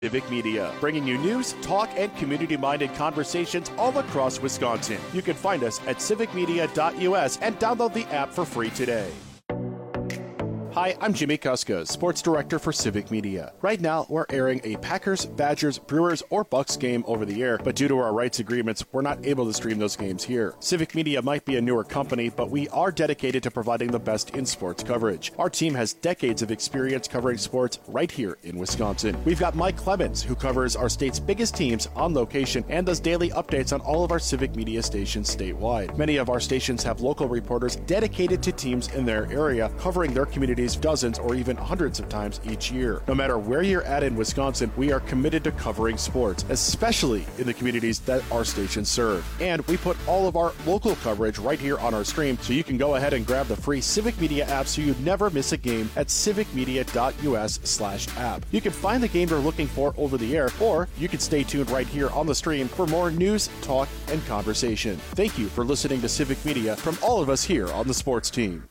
Civic Media, bringing you news, talk, and community-minded conversations all across Wisconsin. You can find us at civicmedia.us and download the app for free today. Hi, I'm Jimmy Kuska, Sports Director for Civic Media. Right now, we're airing a Packers, Badgers, Brewers, or Bucks game over the air, but due to our rights agreements, we're not able to stream those games here. Civic Media might be a newer company, but we are dedicated to providing the best in sports coverage. Our team has decades of experience covering sports right here in Wisconsin. We've got Mike Clemens, who covers our state's biggest teams on location and does daily updates on all of our Civic Media stations statewide. Many of our stations have local reporters dedicated to teams in their area, covering their communities dozens or even hundreds of times each year. No matter where you're at in Wisconsin, we are committed to covering sports, especially in the communities that our stations serve. And we put all of our local coverage right here on our stream, so you can go ahead and grab the free Civic Media app so you never miss a game at civicmedia.us/app. You can find the game you're looking for over the air, or you can stay tuned right here on the stream for more news, talk, and conversation. Thank you for listening to Civic Media from all of us here on the sports team.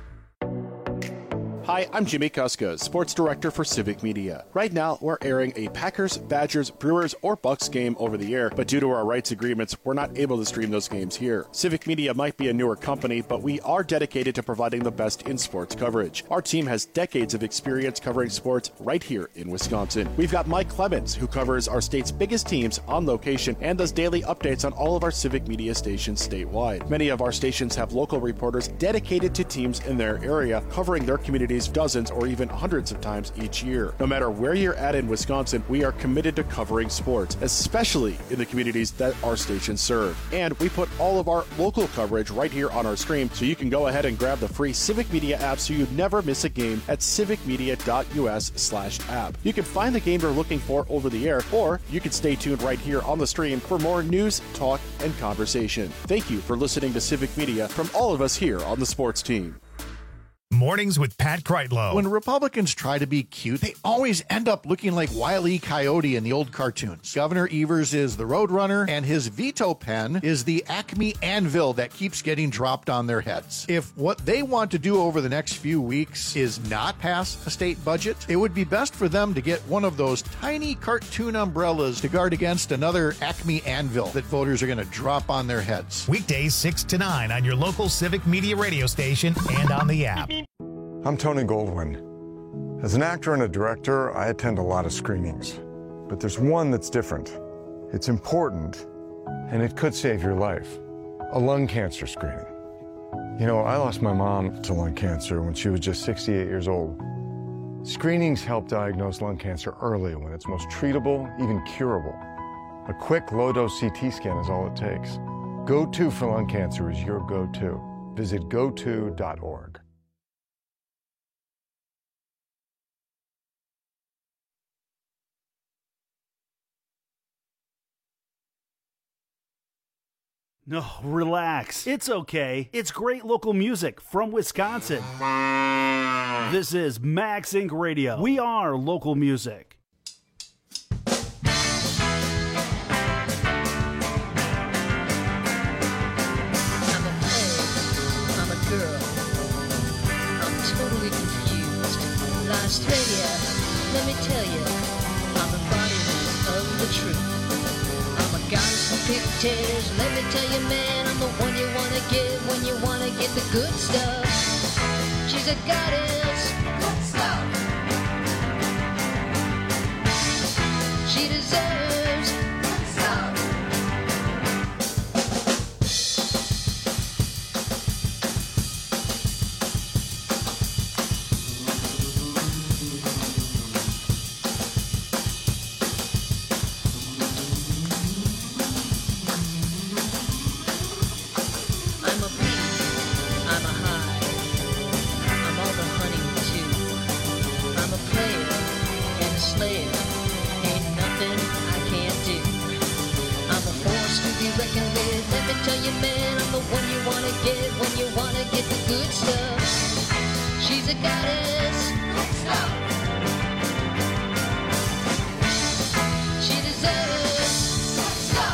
Hi, I'm Jimmy Kuska, Sports Director for Civic Media. Right now, we're airing a Packers, Badgers, Brewers, or Bucks game over the air, but due to our rights agreements, we're not able to stream those games here. Civic Media might be a newer company, but we are dedicated to providing the best in sports coverage. Our team has decades of experience covering sports right here in Wisconsin. We've got Mike Clemens, who covers our state's biggest teams on location and does daily updates on all of our Civic Media stations statewide. Many of our stations have local reporters dedicated to teams in their area, covering their communities dozens or even hundreds of times each year. No matter where you're at in Wisconsin, we are committed to covering sports, especially in the communities that our stations serve. And we put all of our local coverage right here on our stream, so you can go ahead and grab the free Civic Media app so you never miss a game at civicmedia.us/app. You can find the game you're looking for over the air, or you can stay tuned right here on the stream for more news, talk, and conversation. Thank you for listening to Civic Media from all of us here on the sports team. Mornings with Pat Kreitlow. When Republicans try to be cute, they always end up looking like Wile E. Coyote in the old cartoons. Governor Evers is the Roadrunner, and his veto pen is the Acme anvil that keeps getting dropped on their heads. If what they want to do over the next few weeks is not pass a state budget, it would be best for them to get one of those tiny cartoon umbrellas to guard against another Acme anvil that voters are going to drop on their heads. Weekdays 6 to 9 on your local Civic Media radio station and on the app. I'm Tony Goldwyn. As an actor and a director, I attend a lot of screenings. But there's one that's different. It's important, and it could save your life. A lung cancer screening. You know, I lost my mom to lung cancer when she was just 68 years old. Screenings help diagnose lung cancer early when it's most treatable, even curable. A quick low-dose CT scan is all it takes. Go-To for lung cancer is your go-to. Visit goto.org. No, relax. It's okay. It's great local music from Wisconsin. This is Max Inc. Radio. We are local music. Australia, let me tell you, I'm embodiment of the truth. I'm a goddess of pigtails, let me tell you, man, I'm the one you wanna get when you wanna get the good stuff. She's a goddess, good stuff. She deserves good stuff. Tell you, man, I'm the one you wanna get when you wanna get the good stuff. She's a goddess. Good stuff. She deserves good stuff.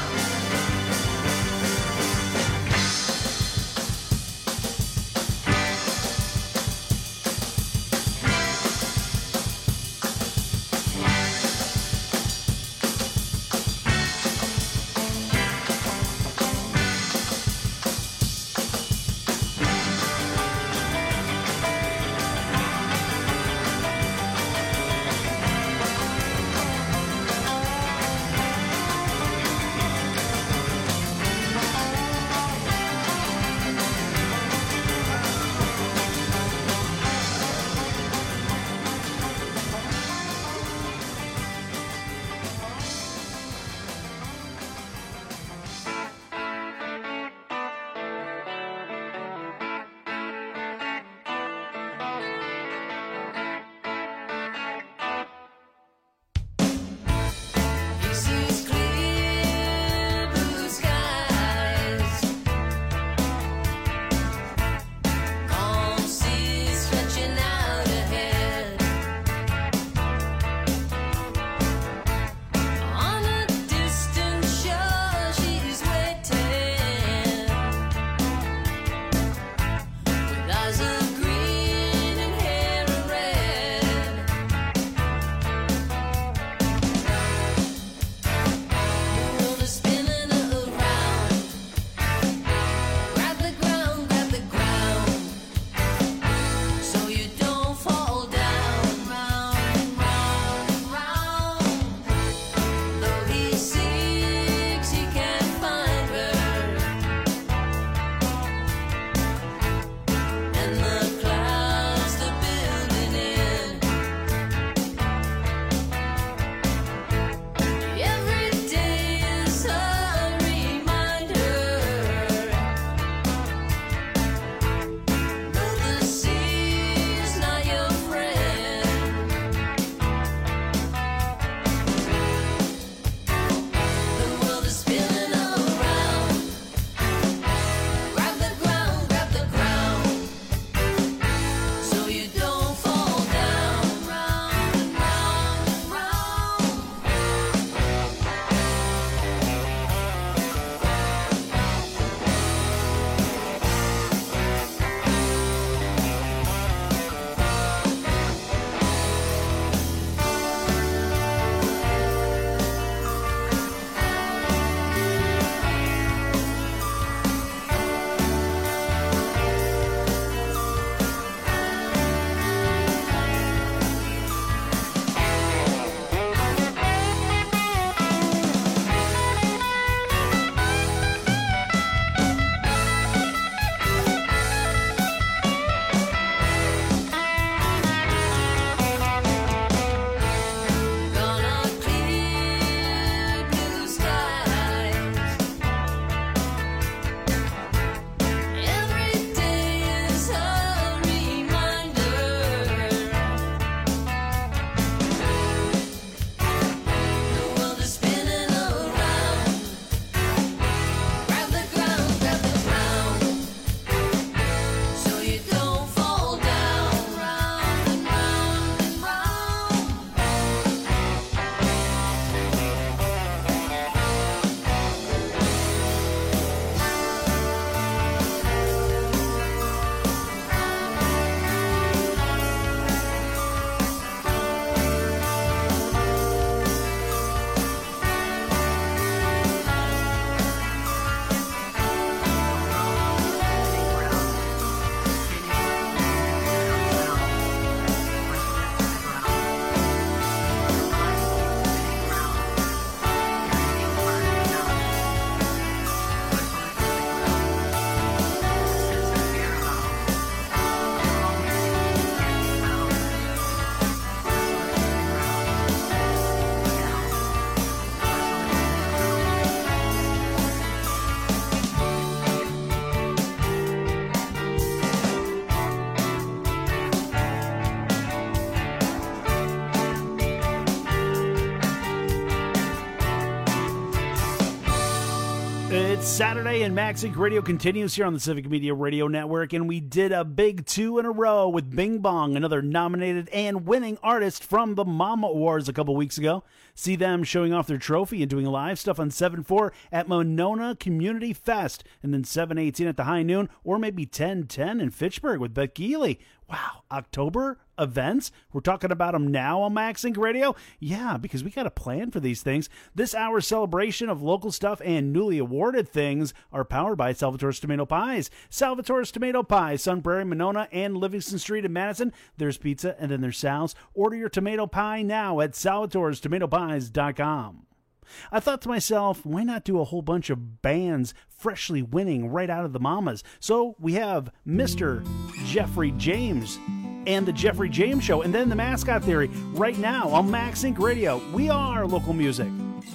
It's Saturday and Max Inc. Radio continues here on the Civic Media Radio Network, and we did a big 2 in a row with Bing Bong, another nominated and winning artist from the Mama Awards a couple weeks ago. See them showing off their trophy and doing live stuff on 7/4 at Monona Community Fest, and then 7/18 at the High Noon, or maybe 10/10 in Fitchburg with Beth Geely. Wow, October events? We're talking about them now on Max Inc. Radio? Yeah, because we got a plan for these things. This hour's celebration of local stuff and newly awarded things are powered by Salvatore's Tomato Pies. Salvatore's Tomato Pies, Sun Prairie, Monona, and Livingston Street in Madison. There's pizza, and then there's Sal's. Order your tomato pie now at salvatorestomatopies.com. I thought to myself, why not do a whole bunch of bands freshly winning right out of the Mamas? So we have Mr. Jeffrey James and the Jeffrey James Show, and then the Mascot Theory right now on Max Inc. Radio. We are local music.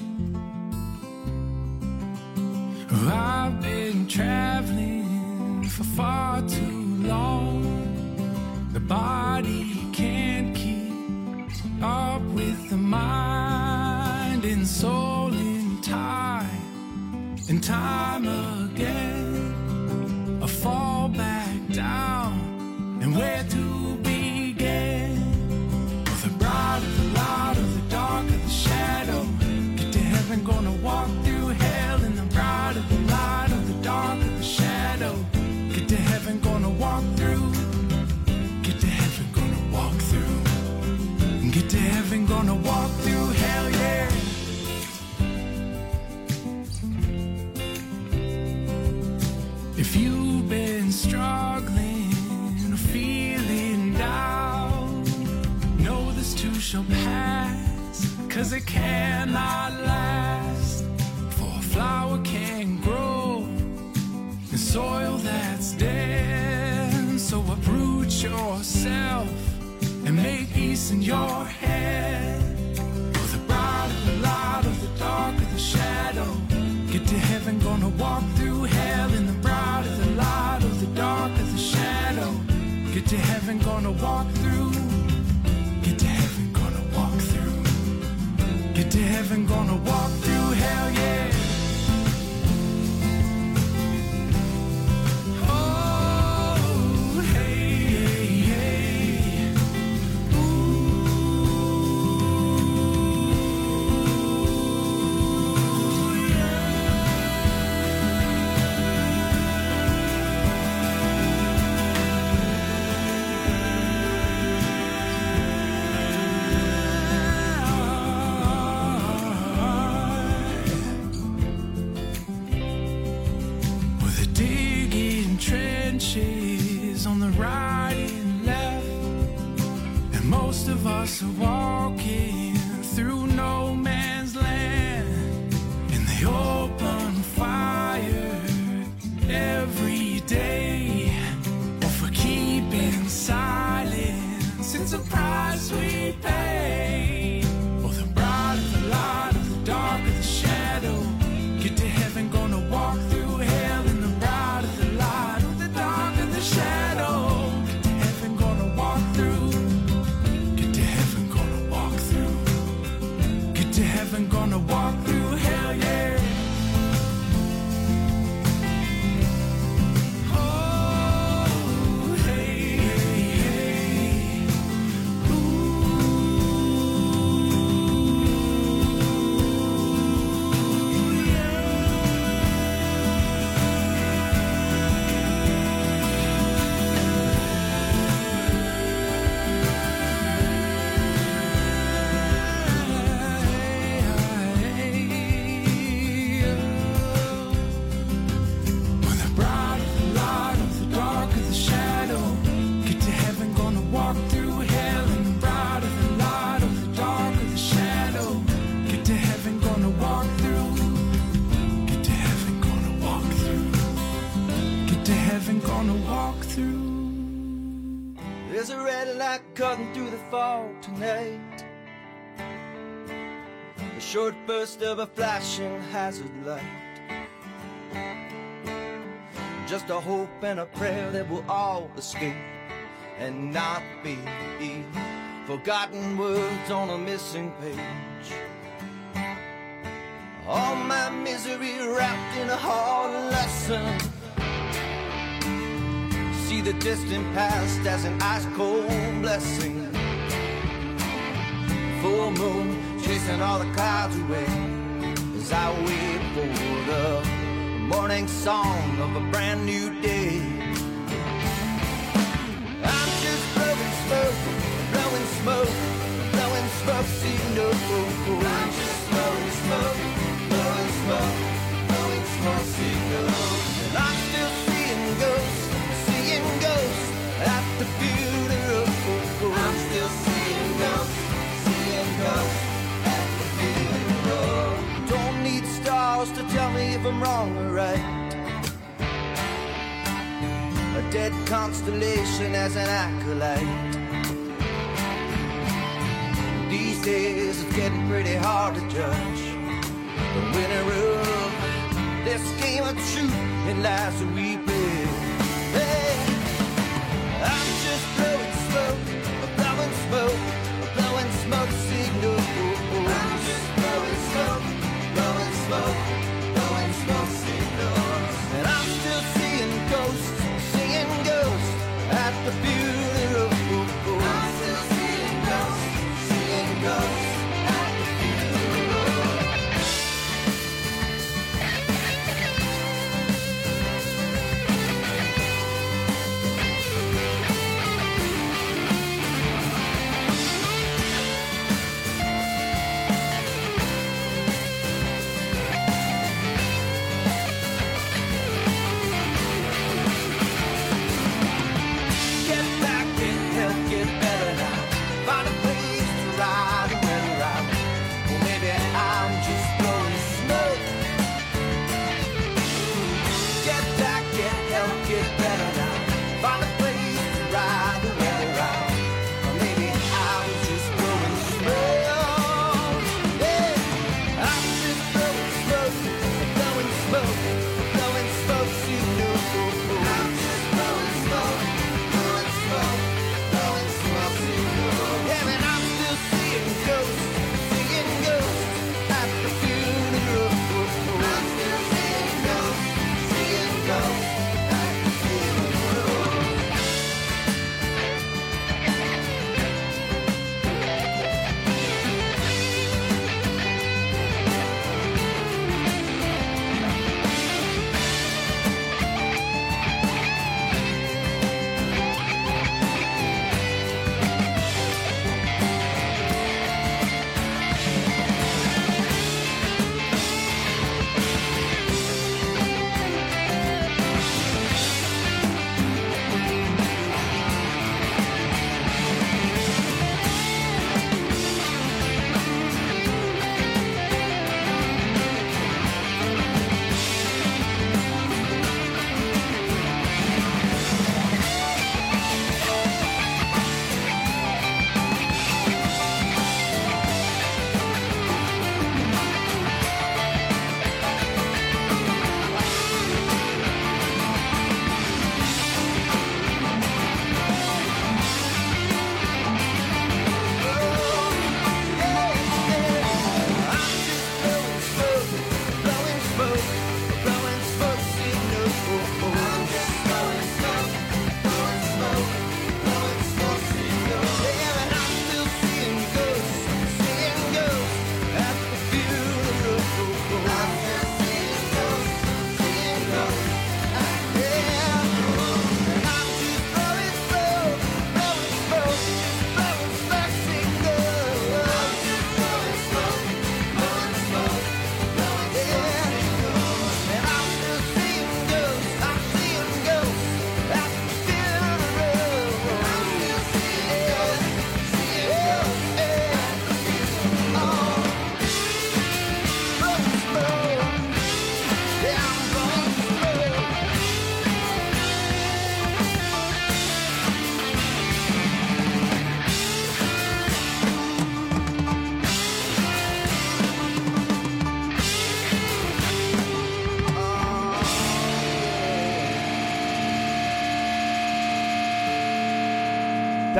I've been traveling for far too long. The body can't keep up with the mind and soul in time and time again. I fall back down, and where to begin? With the bright of the light of the dark of the shadow, get to heaven, gonna walk through hell. In the bright of the light of the dark of the shadow, get to heaven, gonna walk through. Get to heaven, gonna walk through. Get to heaven, gonna walk through hell, yeah. If you've been struggling or feeling down, know this too shall pass, 'cause it cannot last. For a flower can't grow in soil that's dead. So uproot yourself and make peace in your head. With the bright of the light of the dark of the shadow, get to heaven, gonna walk through hell. In the bright of the light of the dark of the shadow, get to heaven, gonna walk through. Get to heaven, gonna walk through. Get to heaven, gonna walk through hell, yeah. On the right and left, and most of us are walking through no man's land. In the open fire every day, or for keeping silence, it's a price we pay. Or the bright of the light of the dark of the shadow, get to heaven, gonna walk through hell. In the bright of the light of the dark of the shadow, get to heaven, gonna walk through. Get to heaven, gonna walk through. Get to heaven, gonna walk through hell, yeah. Oh, hey, hey, hey. Ooh, yeah. With the bright of the light of the dark of the shadow, get to heaven, gonna walk through hell. In the bright of the light of the dark of the shadow, get to heaven, gonna walk through. Get to heaven, gonna walk through. Get to heaven, gonna walk through. There's a red light cutting through the fog tonight. A short burst of a flashing hazard light. Just a hope and a prayer that we'll all escape and not be forgotten words on a missing page. All my misery misery wrapped in a hard lesson. See the distant past as an ice-cold blessing. Full moon chasing all the clouds away as I wait for the morning song of a brand new day. I'm just blowing smoke, blowing smoke, blowing smoke, see no. I'm just blowing smoke, blowing smoke, blowing smoke, see no. And I'm still seeing ghosts at the funeral. I'm still seeing ghosts at the funeral. Don't need stars to tell me if I'm wrong or right. A dead constellation as an acolyte. These days it's getting pretty hard to judge the winner of this game of truth and lies that we play. Hey, I'm just blowing smoke, blowing smoke, blowing smoke signals. I'm just blowing smoke, blowing smoke, blowing smoke signals. And I'm still seeing ghosts at the funeral. I'm still seeing ghosts at the funeral.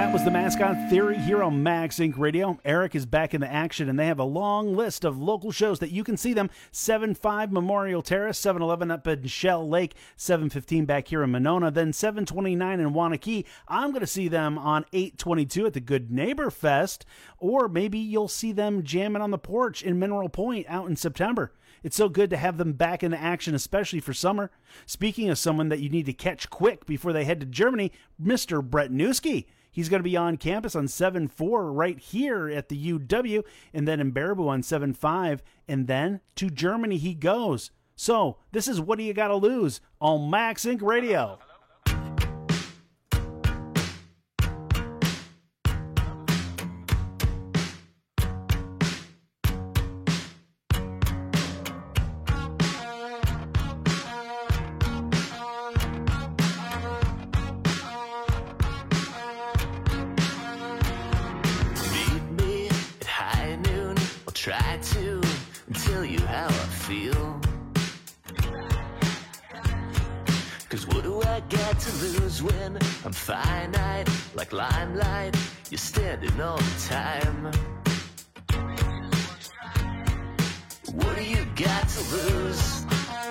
That was the Mascot Theory here on Max Inc. Radio. Eric is back in the action, and they have a long list of local shows that you can see them. 7-5 Memorial Terrace, 7-11 up in Shell Lake, 7-15 back here in Monona, then 7-29 in Wanakee. I'm going to see them on 8-22 at the Good Neighbor Fest, or maybe you'll see them jamming on the porch in Mineral Point out in September. It's so good to have them back in action, especially for summer. Speaking of someone that you need to catch quick before they head to Germany, Mr. Brett Newski. He's going to be on campus on 7-4 right here at the UW, and then in Baraboo on 7-5, and then to Germany he goes. So, this is What Do You Gotta Lose on Max Inc. Radio. Try to tell you how I feel. 'Cause what do I got to lose when I'm finite? Like limelight, you're standing all the time. What do you got to lose?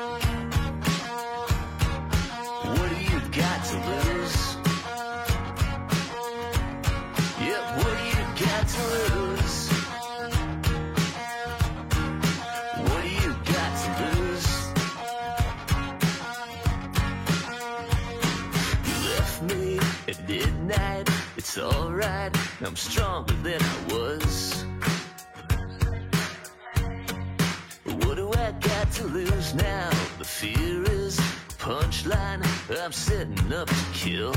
What do you got to lose? Yeah, what do you got to lose? At midnight, it's alright, I'm stronger than I was. But what do I got to lose now? The fear is punchline, I'm setting up to kill.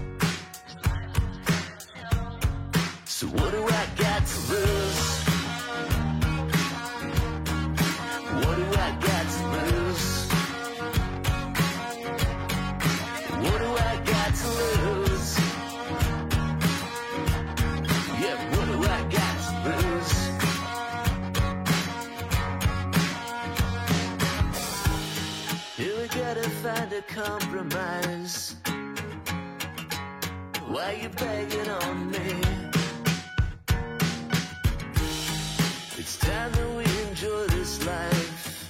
So what do I got to lose? What do I got to lose? What do I got to lose? Find a compromise. Why you begging on me? It's time that we enjoy this life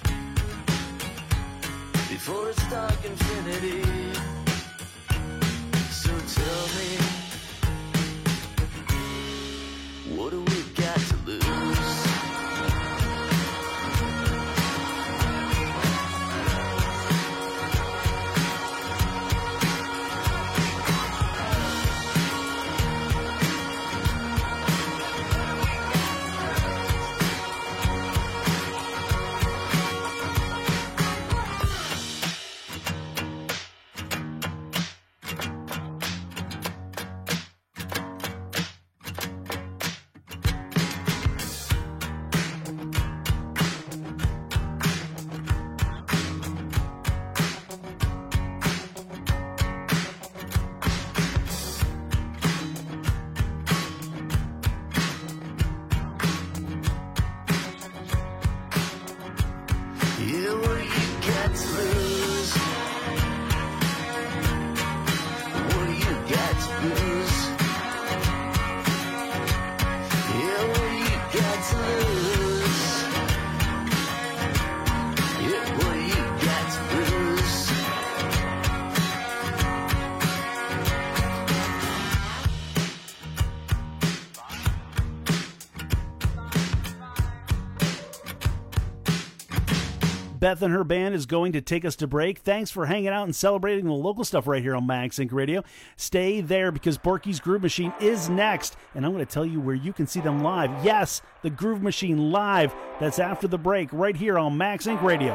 before it's dark infinity. So tell me, what do we got to lose? Beth and her band is going to take us to break. Thanks for hanging out and celebrating the local stuff right here on Max Inc. Radio. Stay there because Borky's Groove Machine is next, and I'm going to tell you where you can see them live. Yes, the Groove Machine live. That's after the break right here on Max Inc. Radio.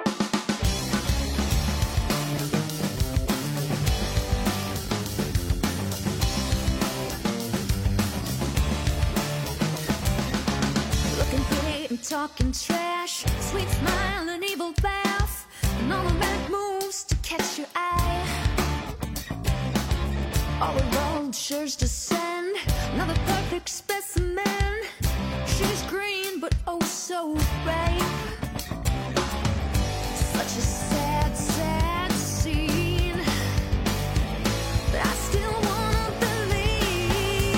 Looking pretty and talking trash, sweet smile and evil laugh, and all the right moves to catch your eye. All the road sure's to send another perfect specimen. She's green but oh so ripe. Such a sad, sad scene, but I still wanna believe.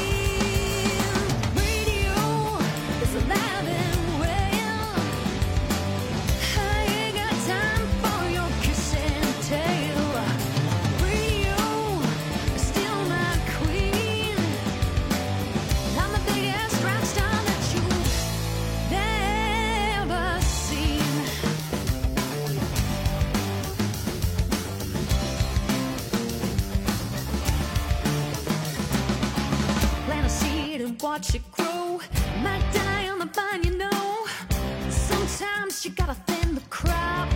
watch it grow. Might die on the vine, you know. Sometimes you gotta thin the crop.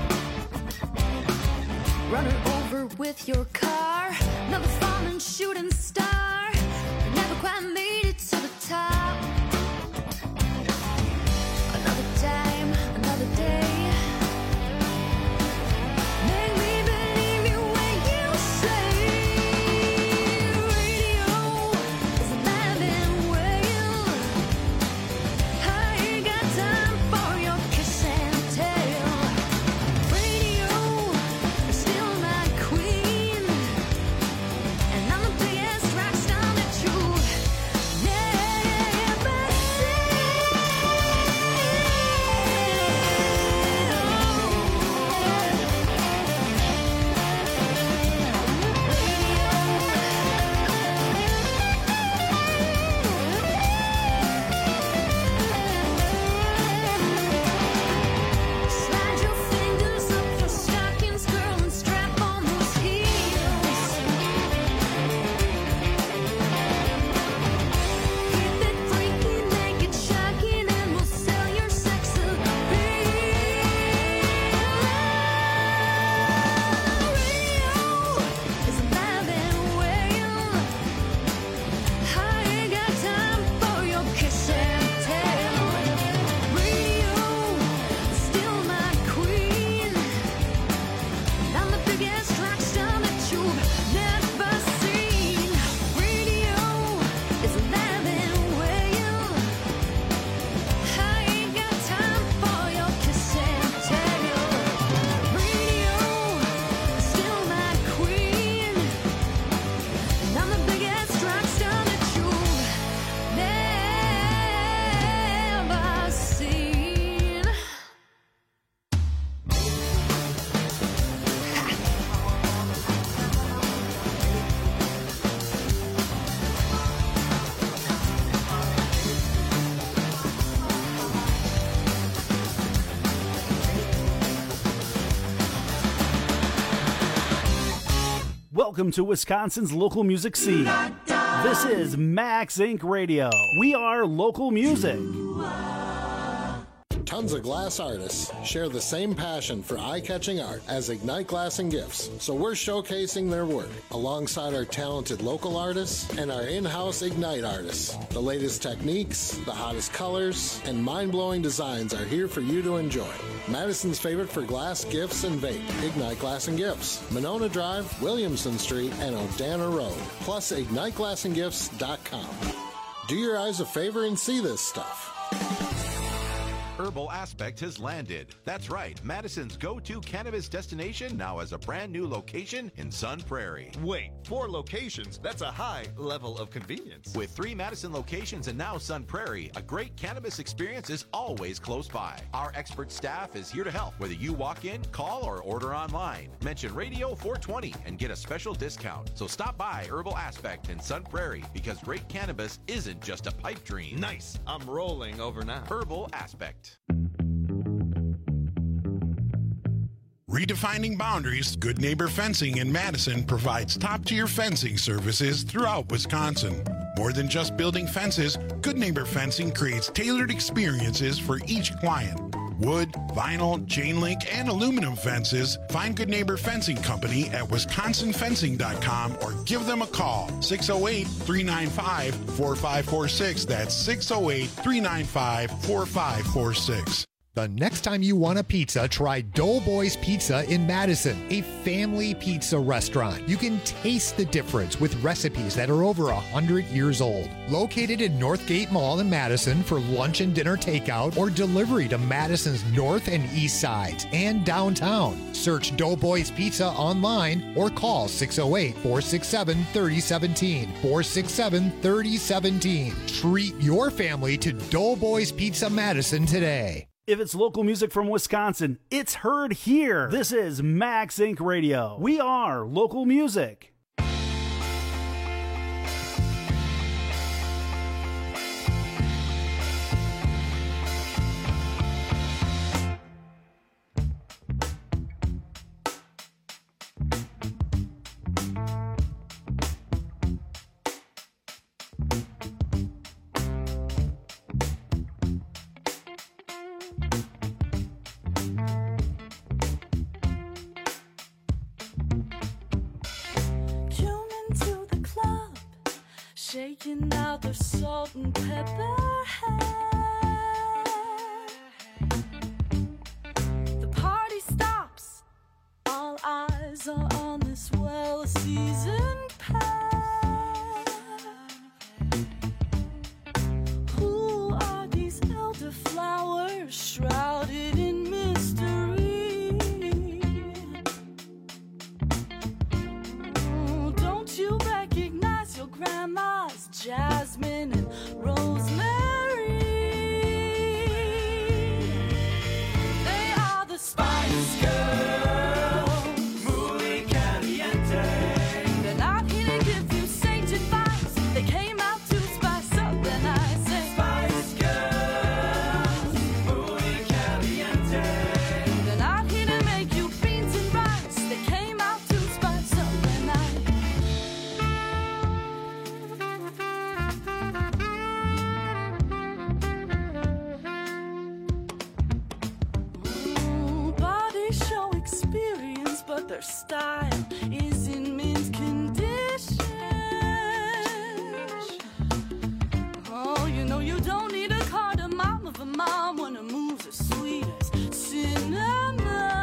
Run her over with your car. Another falling shooting star. Never quite made it to the top. Another time, another day. Make me believe you when you say radio is alive and well. I ain't got time for your kiss and tell. Radio is still my queen, and I'm the biggest rock star that you never Slide your fingers up your stockings, girl, and strap on those heels. Keep it freaky, make it shocking, and we'll sell your sex appeal. Radio is alive and well. I ain't got time for your kiss and tell. Radio is still my queen. I'm the biggest rock star that you've never seen. Radio is alive and well. I ain't got time for your kiss and tell. Radio is still my queen. I'm the biggest rock star that you've never seen. Welcome to Wisconsin's local music scene. This is Max Inc. Radio. We are local music. Tons of glass artists share the same passion for eye-catching art as Ignite Glass and Gifts, so we're showcasing their work alongside our talented local artists and our in-house Ignite artists. The latest techniques, the hottest colors, and mind-blowing designs are here for you to enjoy. Madison's favorite for glass, gifts, and vape, Ignite Glass and Gifts. Monona Drive, Williamson Street, and Odana Road. Plus, IgniteGlassandGifts.com. Do your eyes a favor and see this stuff. Herbal Aspect has landed. That's right, Madison's go-to cannabis destination now has a brand new location in Sun Prairie. Wait, 4 locations? That's a high level of convenience. With 3 Madison locations and now Sun Prairie, a great cannabis experience is always close by. Our expert staff is here to help, whether you walk in, call, or order online. Mention Radio 420 and get a special discount. So stop by Herbal Aspect in Sun Prairie, because great cannabis isn't just a pipe dream. Nice. I'm rolling over now. Herbal Aspect. Redefining boundaries, Good Neighbor Fencing in Madison provides top-tier fencing services throughout Wisconsin. More than just building fences, Good Neighbor Fencing creates tailored experiences for each client. Wood, vinyl, chain link, and aluminum fences. Find Good Neighbor Fencing Company at wisconsinfencing.com or give them a call. 608-395-4546. That's 608-395-4546. The next time you want a pizza, try Doughboys Pizza in Madison, a family pizza restaurant. You can taste the difference with recipes that are over 100 years old. Located in Northgate Mall in Madison for lunch and dinner takeout or delivery to Madison's north and east sides and downtown. Search Doughboys Pizza online or call 608-467-3017. 467-3017. Treat your family to Doughboys Pizza Madison today. If it's local music from Wisconsin, it's heard here. This is Max Inc. Radio. We are local music. breaking out their salt and pepper hair. The party stops. All eyes are on this well-seasoned pair. Who are these elderflowers shrouded in mystery? Oh, don't you recognize your grandma's Jasmine and Rosemary? They are the Spice Girls. Muy caliente. They're not here to give you sage advice. They came out to spice up the night. Say, Spice Girls. Muy caliente. They're not here to make you beans and rice. They came out to spice up the night. Body show experience, but their style is in mint condition. Oh, you know you don't need a cardamom of a mom when her moves are sweet as cinnamon.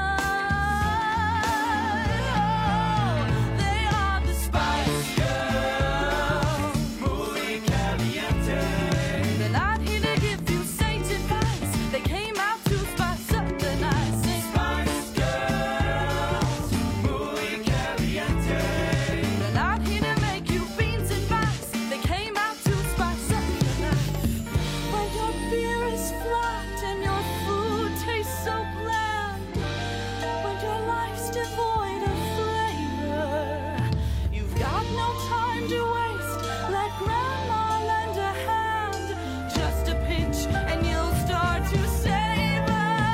Oh, they are the Spice Girls. Muy caliente. They're not here to give you sage advice. They came out to spice up the night. Say, Spice Girls. Muy caliente. They're not here to make you beans and rice. They came out to spice up the night. When your beer is flat and your food tastes so bland, when your life's devoid of flavor, you've got no time to waste. Let grandma lend a hand, just a pinch and you'll start to savor.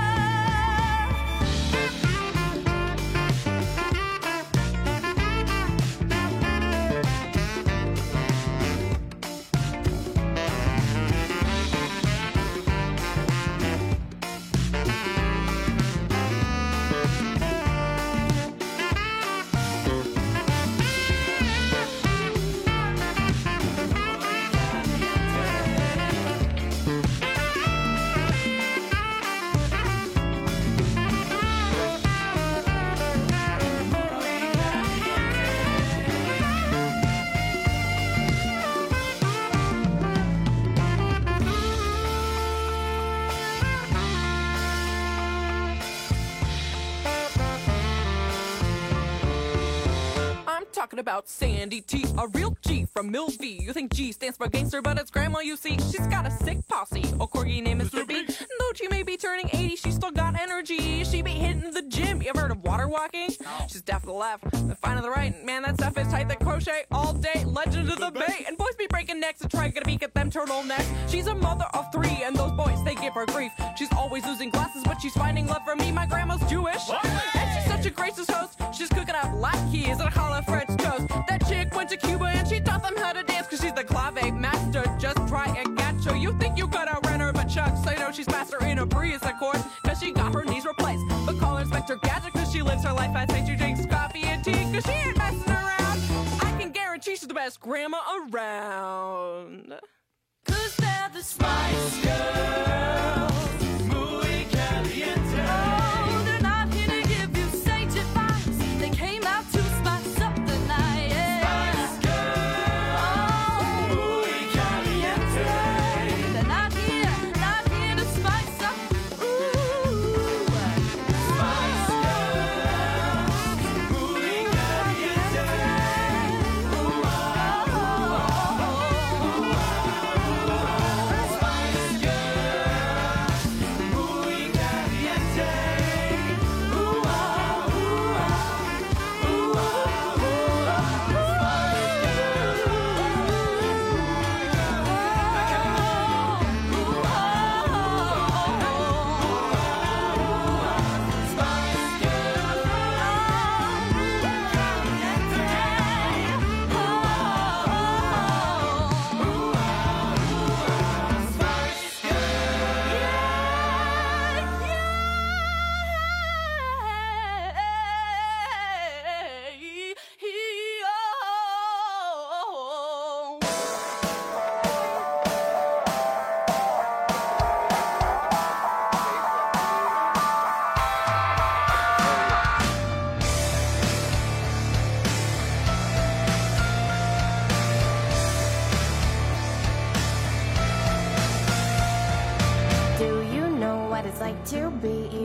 I'm talking about Sandy T, a real G from Mill V. You think G stands for gangster, but it's grandma, you see. She's got a sick posse. A corgi name is Ruby. Though she may be turning 80, she's still got energy. She be hitting the gym. You ever heard of water walking? She's deaf to the left and fine to the right. Man, that stuff is tight. That crochet all day. Legend of the Bay. And boys be breaking necks and trying to peek at them turtlenecks. She's a mother of 3, and those boys, they give her grief. She's always losing glasses, but she's finding love from me. My grandma's Jewish. And she's such a gracious host. She's cooking up latkes and challah French toast. That chick went to Cuba and she taught them how to dance, cause she's the clave master. Just try and catch her. You think you could outrun her, but Chuck, so you know she's master in a breeze, of course, cause she got her knees replaced. But call her Inspector Gadget, cause she lives her life. I say she drinks coffee and tea, cause she ain't messing around. I can guarantee she's the best grandma around. Cause they're the Spice Girls. Muy caliente. Oh, they're not here to give you sage advice. They came out to spice up the night. Yeah. Spice Girls. Oh, muy caliente. They're not here to spice up. Ooh. Spice Girls. Muy caliente. Ooh, Spice Girls, muy caliente.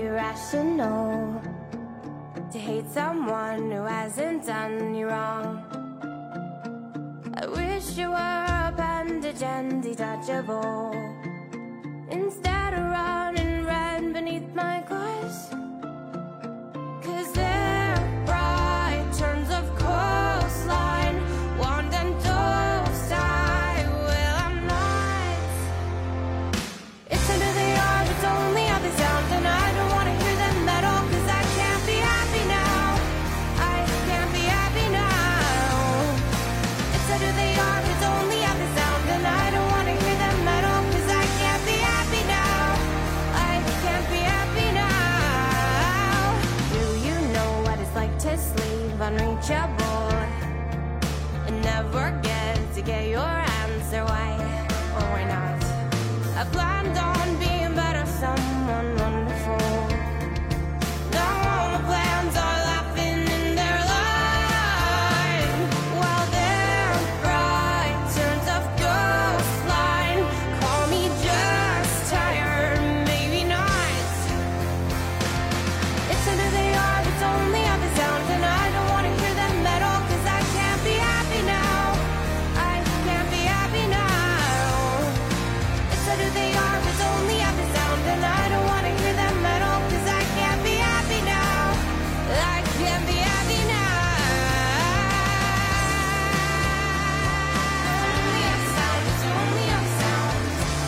irrational to hate someone who hasn't done you wrong. I wish you were a bandage and detachable instead of running red beneath my glass. 'Cause their bright turns of coastline, wand and dove side. Well, I'm not. It's under the arm, it's only how they sound, and I don't want to hear them at all, 'cause I can't be happy now. I can't be happy now. It's under the arm, it's only how they sound, and I don't want to hear them at all, 'cause I can't be happy now. I can't be happy now. Do you know what it's like to sleep unreachable and never get to get your answer? Why or why not? I planned on being better, someone wonderful. Now all my plans are laughing in their line. While their bright turns of ghost line, call me just tired, maybe not. It's under the arm, it's only how they sound, and I don't want to hear them at all, 'cause I can't be happy now. I can't be happy now. It's under the arm, it's only how they sound, and I don't want to hear them at all, 'cause I can't be happy now. I can't be happy now. It's only how they sound,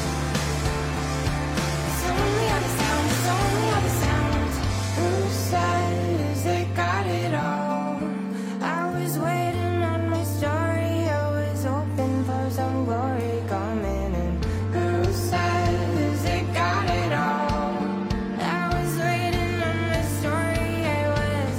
it's only how they sound, it's only how they sound. Who says they got it all? I was waiting on my story, I was hoping for some glory coming in. Who says they got it all? I was waiting on my story, I was.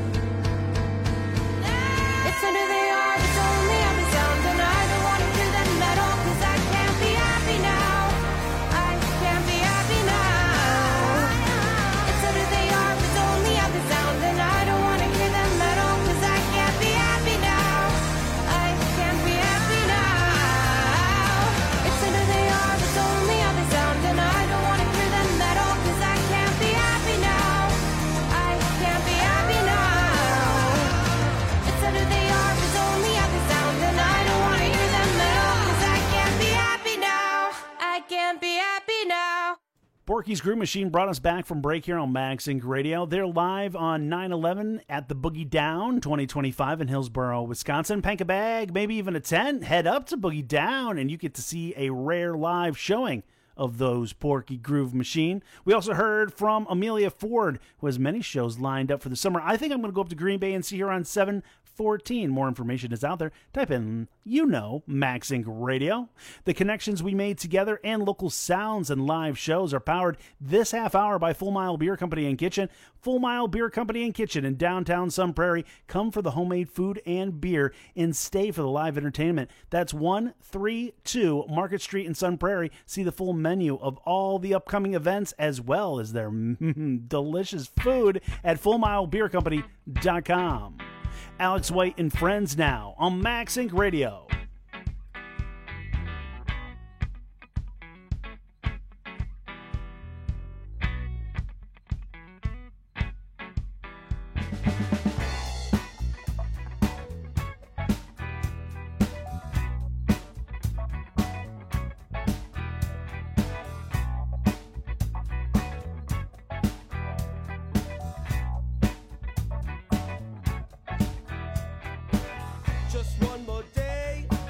It's under the arm, it's only how they sound, and I don't want to hear them at all, 'cause I can't be happy now. I can't be happy now. It's under the arm, it's only how they sound, and I don't want to hear them at all, 'cause I can't be happy now. I can't be happy now. It's under the arm, it's only how they sound, and I don't want to hear them at all, 'cause I can't be happy now. I can't be happy now. It's under the arm, it's only how they sound, and I don't want to hear them at all, 'cause I can't be happy now. I can't be happy now. Borky's Groove Machine brought us back from break here on Max Inc. Radio. They're live on 9/11 at the Boogie Down 2025 in Hillsboro, Wisconsin. Pack a bag, maybe even a tent. Head up to Boogie Down, and you get to see a rare live showing of those Porky Groove Machine. We also heard from Amelia Ford, who has many shows lined up for the summer. I think I'm going to go up to Green Bay and see her on 7/14. More information is out there. Type in, Max Inc. Radio. The connections we made together and local sounds and live shows are powered this half hour by Full Mile Beer Company and Kitchen. Full Mile Beer Company and Kitchen in downtown Sun Prairie. Come for the homemade food and beer and stay for the live entertainment. That's 132 Market Street in Sun Prairie. See the full menu of all the upcoming events as well as their delicious food at fullmilebeercompany.com. Alex White and Friends now on Max Inc. Radio. Just one more day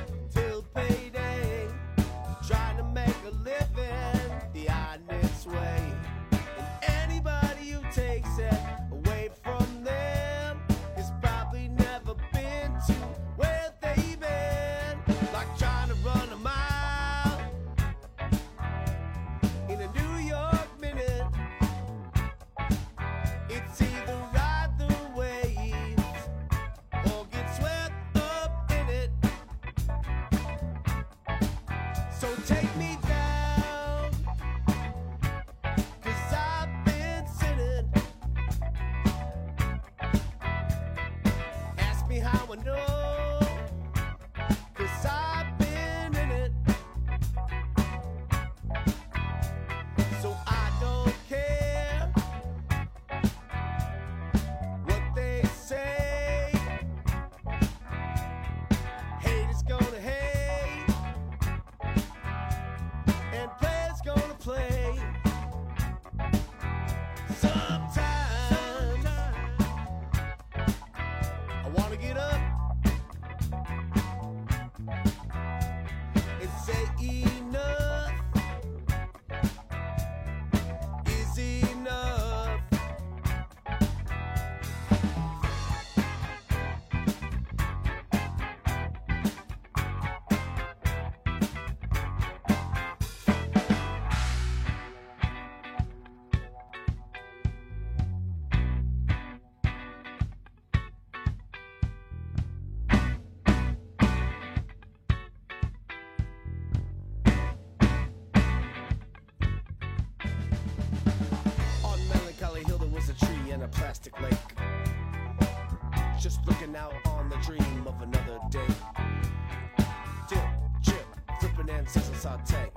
a plastic lake. Just looking out on the dream of another day. Dip, chip, flipping and sizzle saute.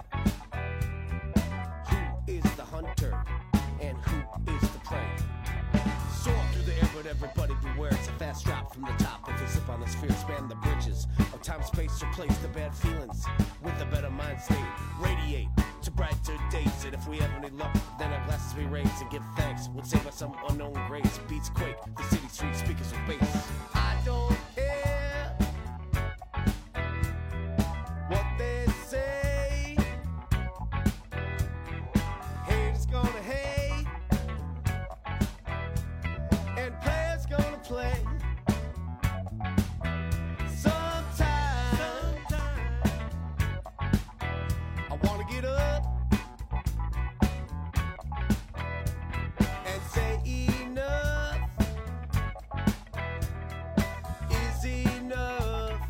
Who is the hunter and who is the prey? Soar through the air, but everybody beware. It's a fast drop from the top. If you slip on the sphere, span the bridges of time, space, replace the bad feelings with a better mind state. Radiate to brighter days, and if we have any luck, then our glasses we raise and give thanks. Would save us some unknown grace. Beats quake, the city street speakers with bass. I don't care what they say. Haters gonna hate, and players gonna play. Sometime I wanna get up and say enough is enough.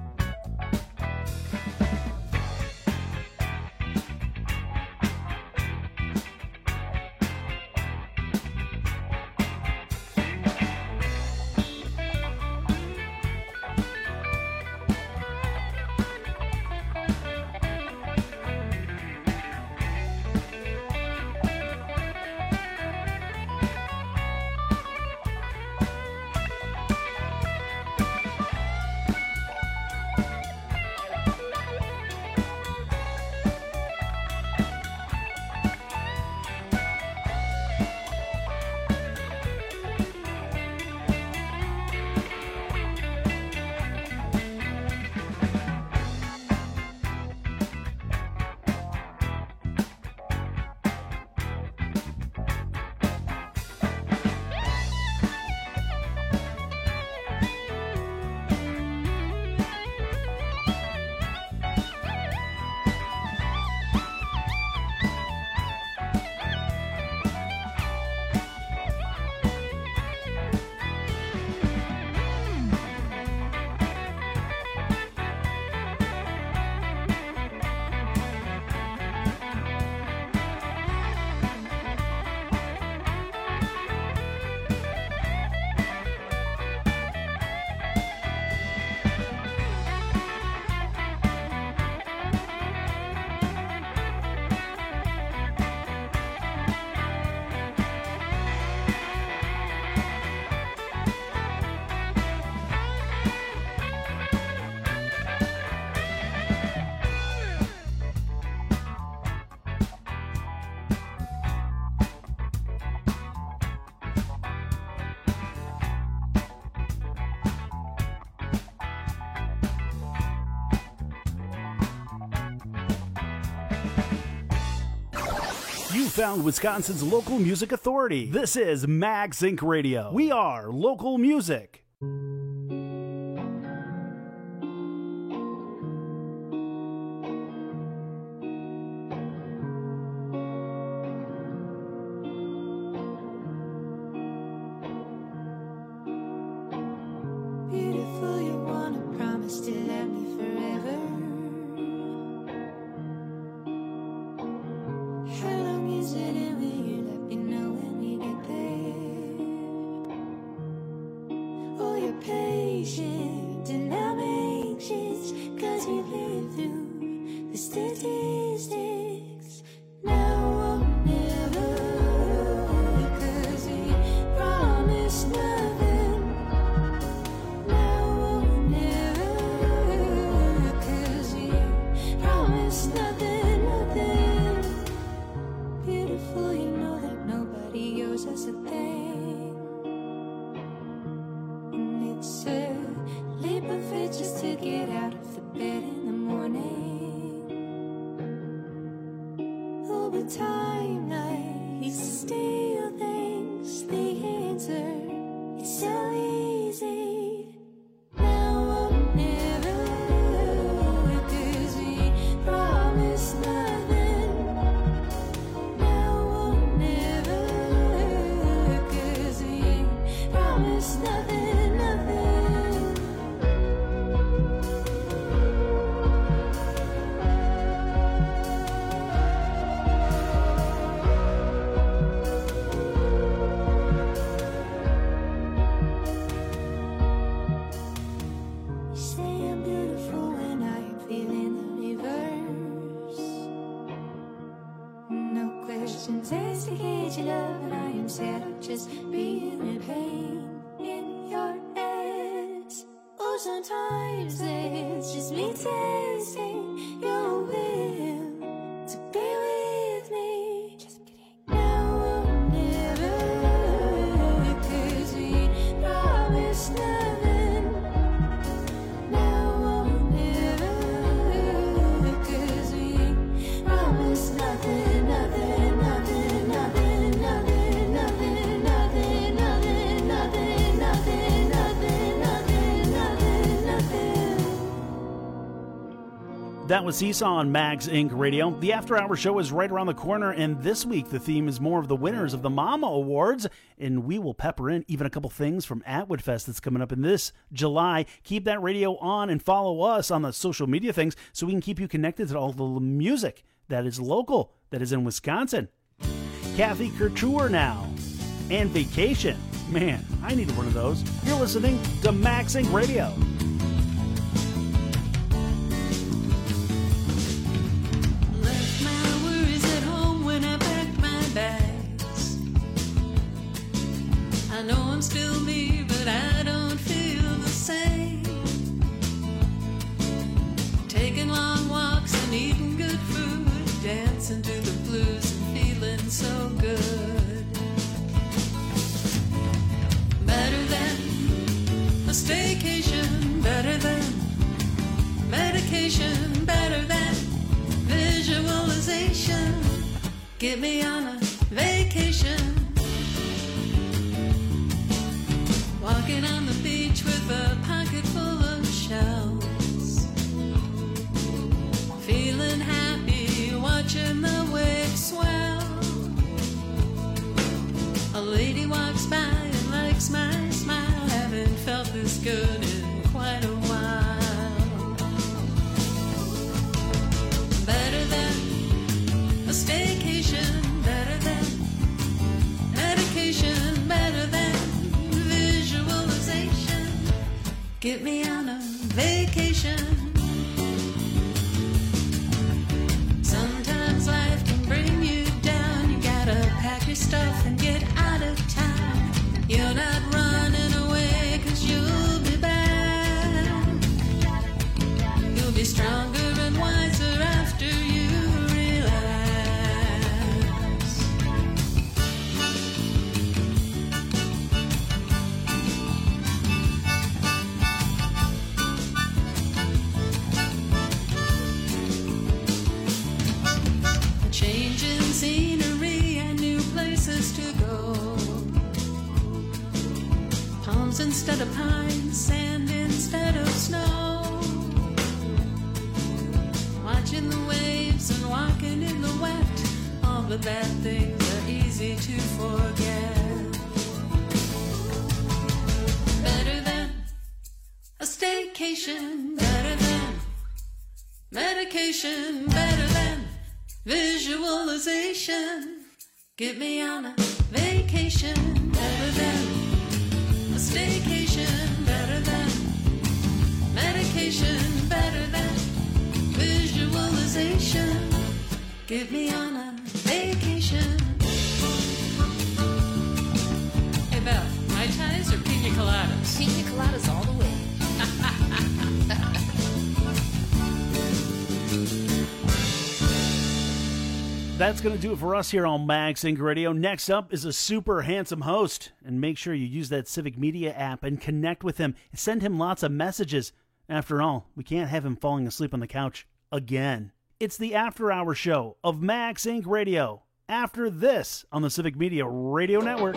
You found Wisconsin's local music authority. This is Mag Sync Radio. We are local music. Beautiful, you wanna promise to love me forever. How long is it and will you let me know when we get there? Oh, you're patient and I'm anxious, 'cause you live through the statistics. Now or never, 'cause we promised nothing. Now or never, 'cause we promised nothing, nothing. Beautiful, you know that nobody owes us a thing. And it's a leap of faith just to get out of the bed in the morning. Oh, but time likes to steal things. The answer is so easy. Now or never, 'cause we promised nothing. Now or never, 'cause we promised nothing, nothing. need your love and I am scared of just being in pain in your hands. Oh, sometimes it's just me tasting your will to be with me. Just kidding. Now or never, 'cause we promised nothing. Now or never, 'cause we promised nothing, nothing, nothing, nothing, nothing, nothing, nothing, nothing, nothing, nothing, nothing, nothing, nothing, nothing. That was Seesaw on Max Inc. Radio. The After Hour Show is right around the corner, and this week the theme is more of the winners of the Mama Awards, and we will pepper in even a couple things from Atwood Fest that's coming up in this July. Keep that radio on and follow us on the social media things so we can keep you connected to all the music that is local, that is in Wisconsin. Kathy Couture now, and Vacation. Man, I need one of those. You're listening to Max Inc. Radio. Left my worries at home when I packed my bags. I know I'm still me, but I don't feel the same. Taking long walks and eating good food, dancing to the blues and feeling so good. Better than a staycation, better than medication, better than visualization. Get me on a vacation. Walking on the beach with a pocket full of shells. Feeling happy, watching the waves swell. A lady walks by and likes my smile. Haven't felt this good in quite a while. Better than a staycation, better than medication, better than visualization. Get me on a vacation. Sometimes life can bring you down. You gotta pack your stuff and get out of town. You're not running away, 'cause you'll be back. You'll be stronger and wiser after you relax. Changing scenery and new places to go. Palms instead of pines, sand instead of snow. Watching the waves and walking in the wet. All the bad things are easy to forget. Better than a staycation, better than medication, better than visualization. Get me on a vacation, better than a staycation, better than medication, better than visualization. Get me on a vacation. Hey Beth, Mai Tais or pina coladas? Pina coladas all the way. That's going to do it for us here on Max Inc. Radio. Next up is a super handsome host. And make sure you use that Civic Media app and connect with him. Send him lots of messages. After all, we can't have him falling asleep on the couch again. It's the After Hour Show of Max Inc. Radio. After this on the Civic Media Radio Network.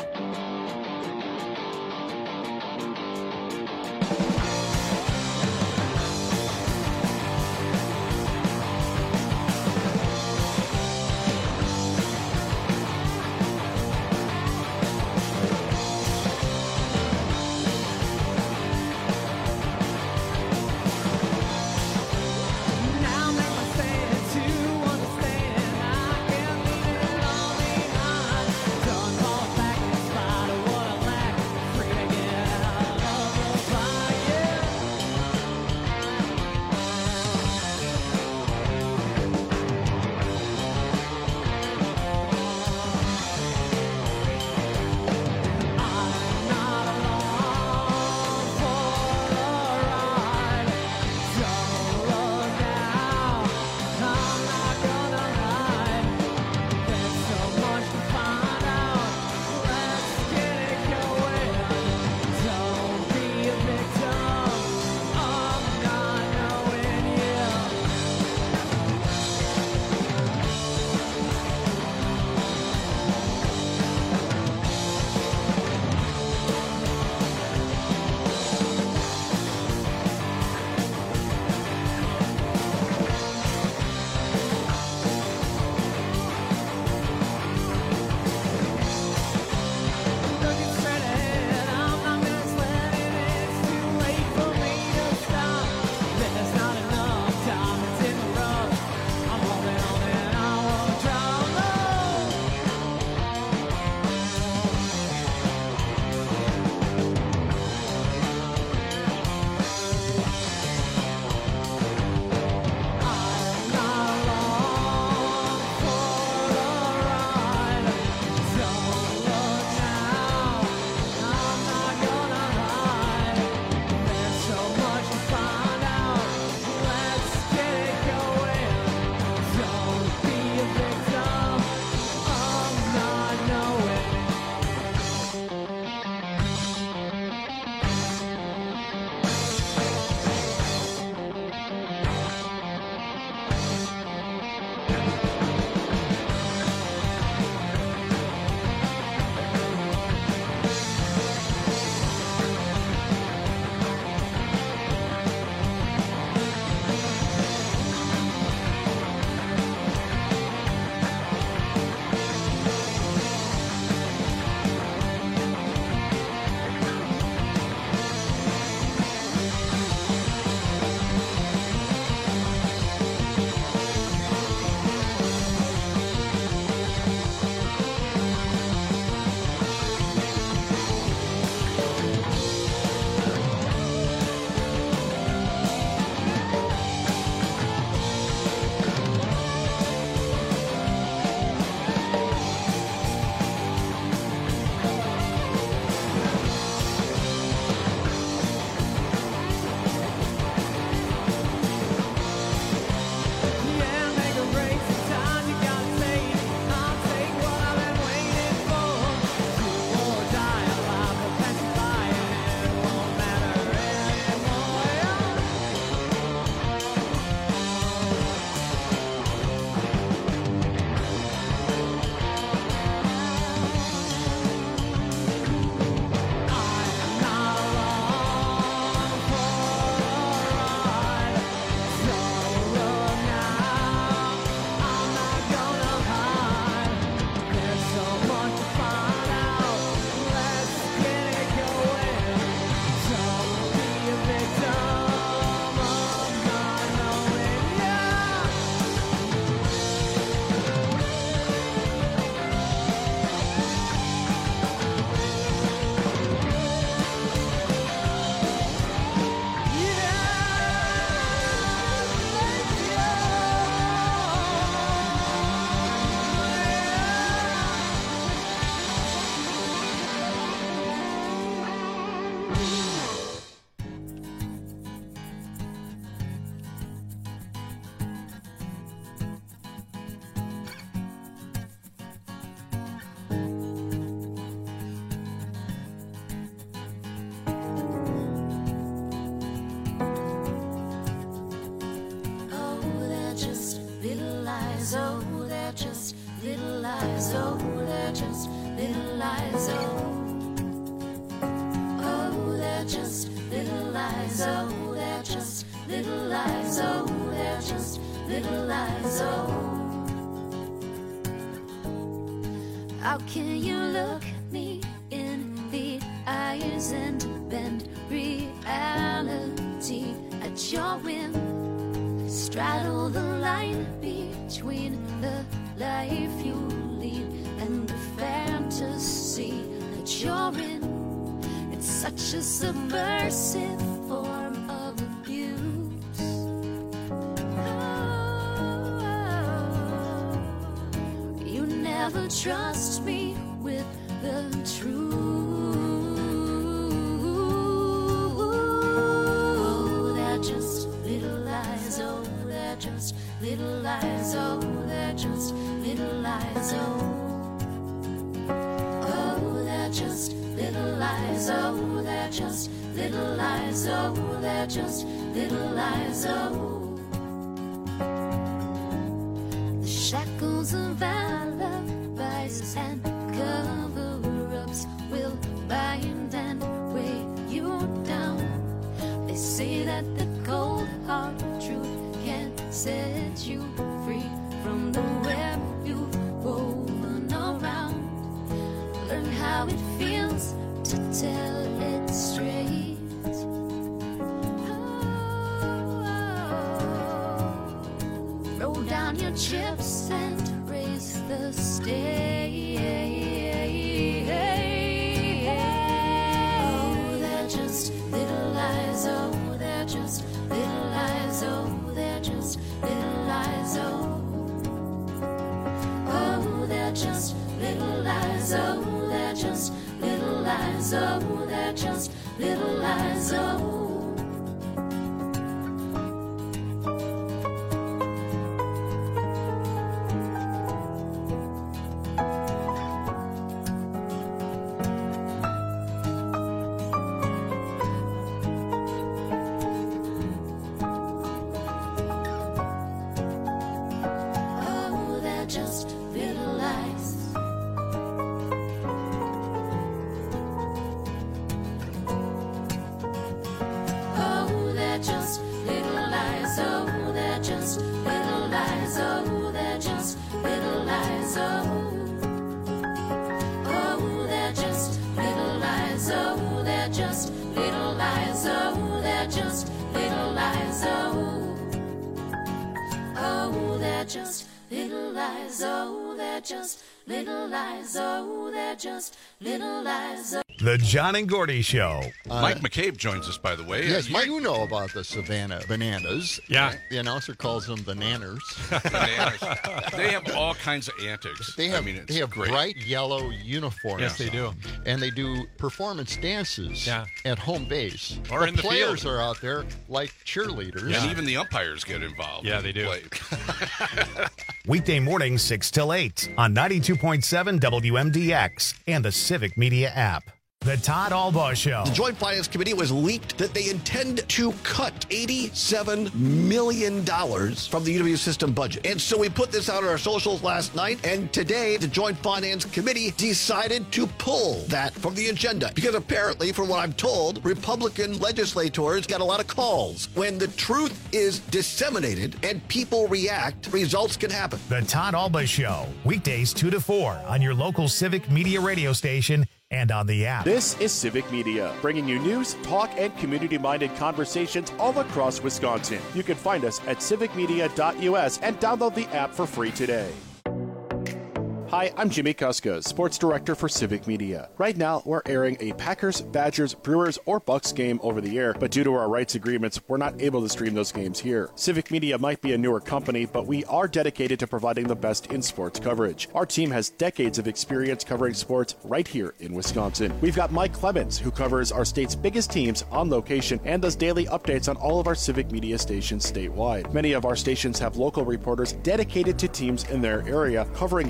Now that I say it to understand, I can't leave it all behind. Don't fall back and slide lies, oh, they're just little lies, oh, they're just little lies, oh. How can you look me in the eyes and bend reality at your whim? Straddle the line between the life you lead and the fantasy that you're in. It's such a subversive form of abuse. You never trust me with the truth. Oh, they're just little lies, oh, they're just little lies, oh, they're just little lies, oh. Oh, they're just little lies, oh, they're just little lies, oh, they're just little lies, oh. The shackles of alibis and cover-ups will bind and weigh you down. They say that the cold hard truth can set you free from the web you've woven around. Learn how it feels to tell it straight. Roll down your chips and raise the stage. Oh, they're just little lies, oh, they're just little lies, oh, they're just little lies, oh. Oh, they're just little lies, oh, they're just little lies, oh, they're just little lies, oh. Oh, they're just little lies. Oh, they're just little lies, oh, they're just little lies, oh, they're just little lies, oh. Oh, they're just little lies, oh, they're just little lies, oh, they're just little lies, oh. Oh, they're just little lies, oh, they're just little lies, oh, they're just little lies, oh. The John and Gordy Show. Mike McCabe joins us, by the way. Yes, you know about the Savannah Bananas. Yeah. The announcer calls them bananas. Bananas. They have all kinds of antics. They have, it's they have great. bright yellow uniforms. Yes, they do. And they do performance dances at home base. Or the in the players field. are out there like cheerleaders. And even the umpires get involved. Yeah, they do. Weekday mornings 6 till 8 on 92.7 WMDX and the Civic Media app. The Todd Albaugh Show. The Joint Finance Committee was leaked that they intend to cut $87 million from the UW system budget. And so we put this out on our socials last night, and today the Joint Finance Committee decided to pull that from the agenda. Because apparently, from what I'm told, Republican legislators got a lot of calls. When the truth is disseminated and people react, results can happen. The Todd Albaugh Show. Weekdays 2 to 4 on your local Civic Media radio station and on the app. This is Civic Media, bringing you news, talk, and community-minded conversations all across Wisconsin. You can find us at civicmedia.us and download the app for free today. Hi, I'm Jimmy Kuska, Sports Director for Civic Media. Right now, we're airing a Packers, Badgers, Brewers, or Bucks game over the air, but due to our rights agreements, we're not able to stream those games here. Civic Media might be a newer company, but we are dedicated to providing the best in sports coverage. Our team has decades of experience covering sports right here in Wisconsin. We've got Mike Clemens, who covers our state's biggest teams on location and does daily updates on all of our Civic Media stations statewide. Many of our stations have local reporters dedicated to teams in their area, covering their community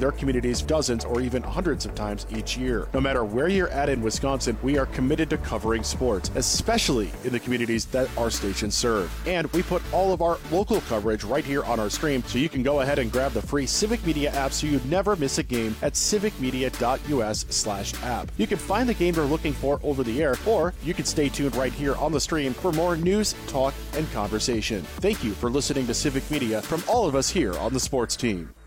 communities dozens or even hundreds of times each year. No matter where you're at in Wisconsin, we are committed to covering sports, especially in the communities that our stations serve. And we put all of our local coverage right here on our stream, so you can go ahead and grab the free Civic Media app so you never miss a game at civicmedia.us/app. You can find the game you're looking for over the air, or you can stay tuned right here on the stream for more news, talk, and conversation. Thank you for listening to Civic Media from all of us here on the sports team.